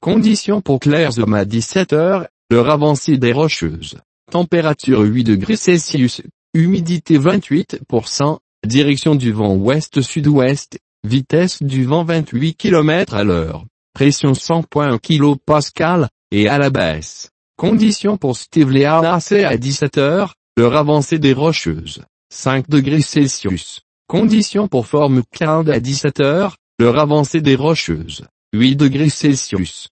Conditions pour Clairzone à 17h, l'heure avancée des Rocheuses. Température 8 degrés Celsius, humidité 28%, direction du vent ouest-sud-ouest, vitesse du vent 28 km à l'heure, pression 100.1 kPa, et à la baisse. Conditions pour Steve Learnase à 17h, l'heure avancée des Rocheuses. 5 degrés Celsius. Conditions pour Formcloud à 17h, l'heure avancée des Rocheuses. 8 degrés Celsius.